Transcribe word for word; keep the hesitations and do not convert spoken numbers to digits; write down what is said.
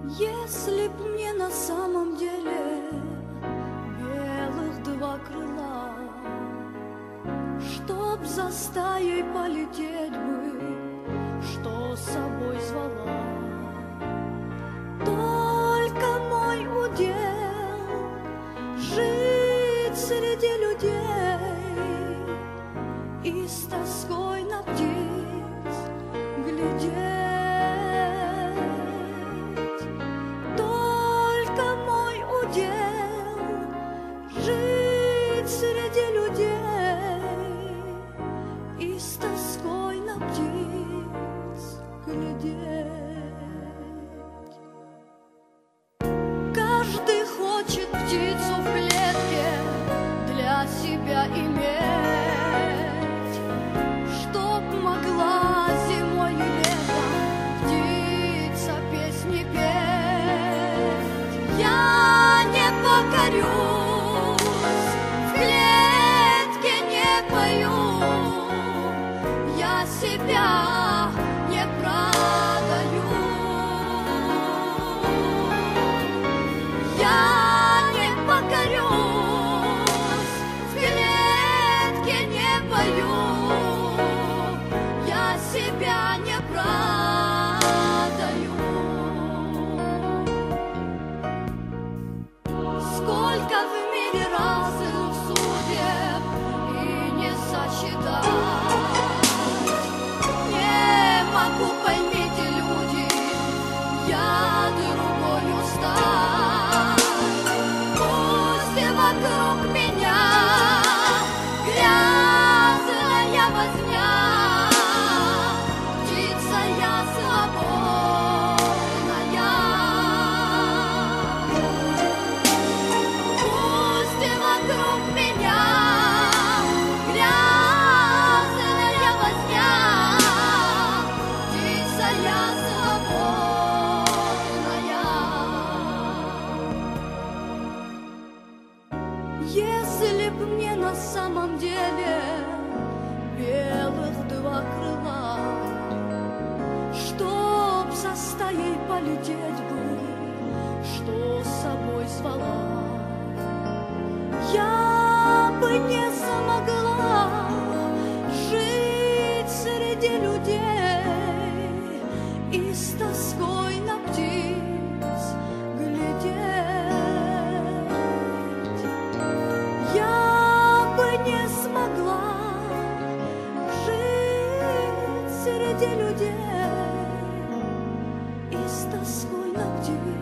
Если б мне на самом деле белых два крыла, чтоб за стаей полететь бы, что с собой звала, только мой удел жить среди людей и с тоской на птиц глядеть. Жить среди людей и с тоской на птиц глядеть. Каждый хочет птицу в клетке для себя иметь, чтоб могла зимой и летом птица песни петь. Я не покорю, себя не продаю. Я не покорюсь, в клетке не боюсь, я себя не продаю. Сколько в мире разных судеб и не сосчитать. Поймите, люди, я другою стать. Пусть и вокруг меня грязная возня, птица я свободная. Пусть и вокруг меня грязная возня, я свободная. Если б мне на самом деле белых два крыла, чтоб за стаей полететь бы, что с собой звала, я бы не смогла жить среди людей и с тоской на птиц глядеть. Я бы не смогла жить среди людей и с тоской на птиц